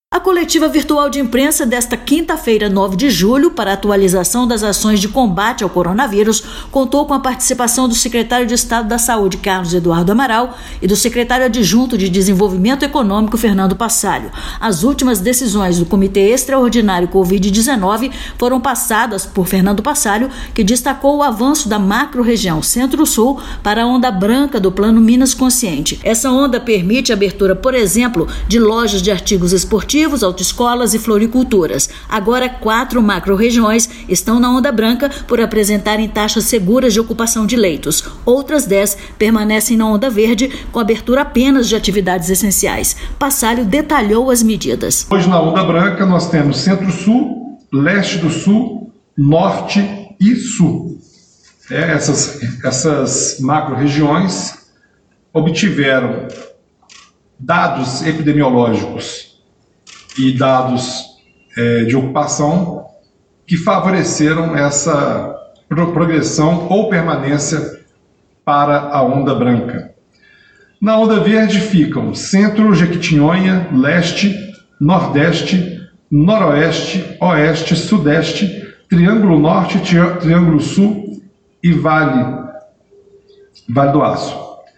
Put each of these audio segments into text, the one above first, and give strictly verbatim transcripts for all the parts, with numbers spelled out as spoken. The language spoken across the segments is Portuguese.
A coletiva virtual de imprensa desta quinta-feira, nove de julho, para a atualização das ações de combate ao coronavírus, contou com a participação do secretário de Estado da Saúde, Carlos Eduardo Amaral, e do secretário adjunto de Desenvolvimento Econômico, Fernando Passalio. As últimas decisões do Comitê Extraordinário covid dezenove foram passadas por Fernando Passalio, que destacou o avanço da macro-região Centro-Sul para a onda branca do Plano Minas Consciente. Essa onda permite a abertura, por exemplo, de lojas de artigos esportivos, autoescolas e floriculturas. Agora, quatro macro-regiões estão na onda branca por apresentarem taxas seguras de ocupação de leitos. Outras dez permanecem na onda verde, com abertura apenas de atividades essenciais. Passalio detalhou as medidas. Hoje, na onda branca, nós temos Centro-Sul, Leste do Sul, Norte e Sul. É, essas, essas macro-regiões obtiveram dados epidemiológicos e dados é, de ocupação que favoreceram essa progressão ou permanência para a onda branca. Na onda verde ficam Centro, Jequitinhonha, Leste, Nordeste, Noroeste, Oeste, Sudeste, Triângulo Norte, Triângulo Sul e Vale, Vale do Aço.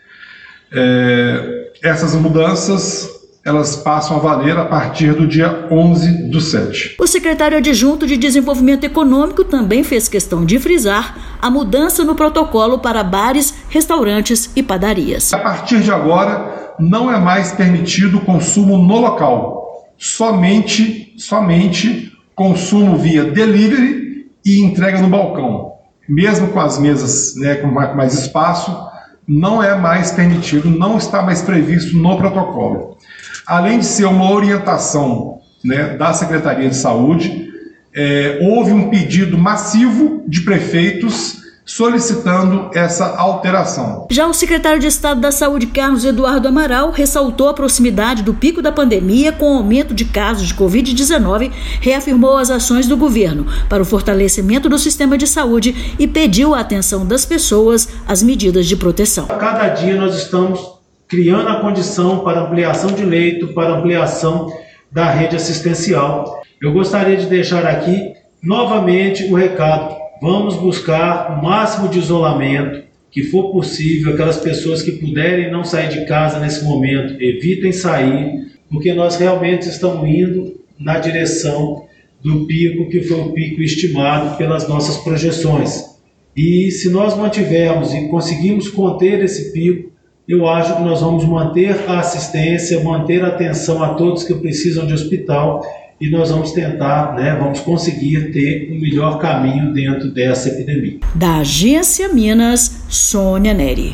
É, essas mudanças elas passam a valer a partir do dia onze do sete. O secretário adjunto de Desenvolvimento Econômico também fez questão de frisar a mudança no protocolo para bares, restaurantes e padarias. A partir de agora, não é mais permitido o consumo no local, somente, somente consumo via delivery e entrega no balcão. Mesmo com as mesas, né, com mais espaço, não é mais permitido, não está mais previsto no protocolo. Além de ser uma orientação, né, da Secretaria de Saúde, é, houve um pedido massivo de prefeitos solicitando essa alteração. Já o secretário de Estado da Saúde, Carlos Eduardo Amaral, ressaltou a proximidade do pico da pandemia com o aumento de casos de covid dezenove, reafirmou as ações do governo para o fortalecimento do sistema de saúde e pediu a atenção das pessoas às medidas de proteção. A cada dia nós estamos criando a condição para ampliação de leito, para ampliação da rede assistencial. Eu gostaria de deixar aqui novamente o recado: vamos buscar o máximo de isolamento que for possível. Aquelas pessoas que puderem não sair de casa nesse momento, evitem sair, porque nós realmente estamos indo na direção do pico que foi o pico estimado pelas nossas projeções. E se nós mantivermos e conseguirmos conter esse pico, eu acho que nós vamos manter a assistência, manter a atenção a todos que precisam de hospital, e nós vamos tentar, né, vamos conseguir ter um melhor caminho dentro dessa epidemia. Da Agência Minas, Sônia Neri.